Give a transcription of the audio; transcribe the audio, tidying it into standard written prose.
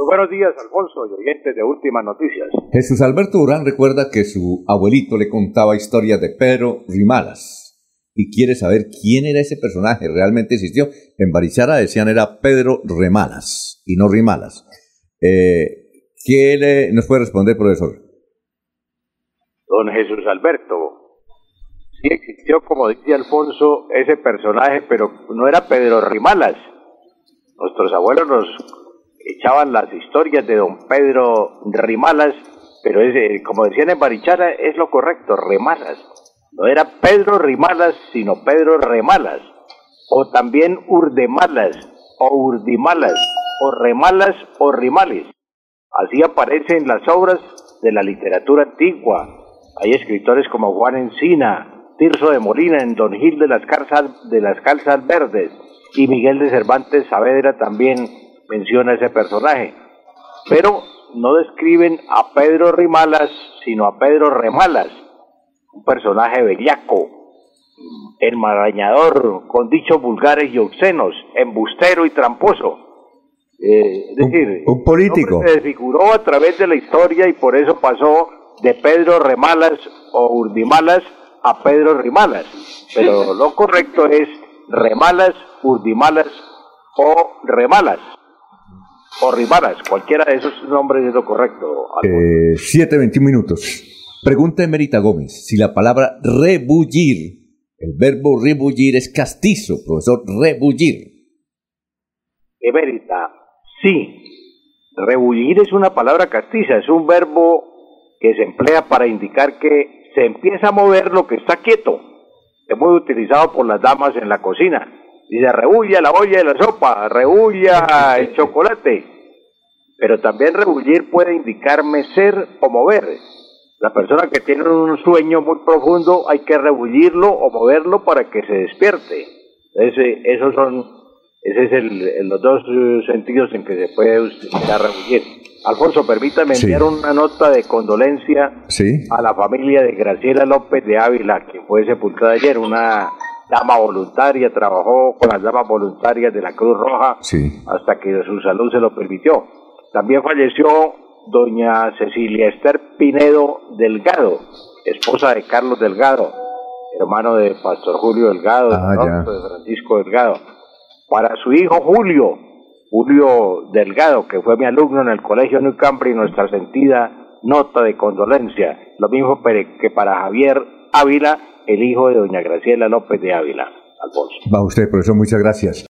Muy buenos días, Alfonso, y oyentes de Últimas Noticias. Jesús Alberto Durán recuerda que su abuelito le contaba historias de Pedro Rimalas y quiere saber quién era ese personaje, realmente existió. En Barichara decían era Pedro Remalas y no Rimalas. ¿Qué nos puede responder, profesor? Don Jesús Alberto, sí existió, como dice Alfonso, ese personaje, pero no era Pedro Rimalas. Nuestros abuelos nos echaban las historias de don Pedro Rimalas, pero como decían en Barichara, es lo correcto, Remalas. No era Pedro Rimalas, sino Pedro Remalas. O también Urdemalas, o Urdimalas, o Remalas, o Rimales. Así aparece en las obras de la literatura antigua. Hay escritores como Juan Encina, Tirso de Molina en Don Gil de las Calzas Verdes, y Miguel de Cervantes Saavedra también menciona ese personaje. Pero no describen a Pedro Rimalas, sino a Pedro Remalas, un personaje bellaco, enmarañador, con dichos vulgares y obscenos, embustero y tramposo. Es decir, un político. Se desfiguró a través de la historia y por eso pasó de Pedro Remalas o Urdimalas a Pedro Rimalas. Pero lo correcto es Remalas, Urdimalas o Remalas. O Rimalas, cualquiera de esos nombres es lo correcto. 7:21. Pregunta Emerita Gómez, si la palabra rebullir, el verbo rebullir es castizo, profesor, rebullir. Emerita, sí. Rebullir es una palabra castiza, es un verbo que se emplea para indicar que se empieza a mover lo que está quieto. Es muy utilizado por las damas en la cocina. Dice, rebulla la olla de la sopa, rebulla el chocolate. Pero también rebullir puede indicar mecer o mover. La persona que tiene un sueño muy profundo hay que rebullirlo o moverlo para que se despierte. Ese es los dos sentidos en que se puede utilizar rebullir. Alfonso, permítame enviar una nota de condolencia a la familia de Graciela López de Ávila, quien fue sepultada ayer, una dama voluntaria, trabajó con las damas voluntarias de la Cruz Roja hasta que su salud se lo permitió. También falleció doña Cecilia Esther Pinedo Delgado, esposa de Carlos Delgado, hermano de Pastor Julio Delgado, de Francisco Delgado. Para su hijo Julio Delgado, que fue mi alumno en el Colegio New Cambridge, nuestra sentida nota de condolencia. Lo mismo que para Javier Ávila, el hijo de doña Graciela López de Ávila. Alfonso. Va usted, profesor, muchas gracias.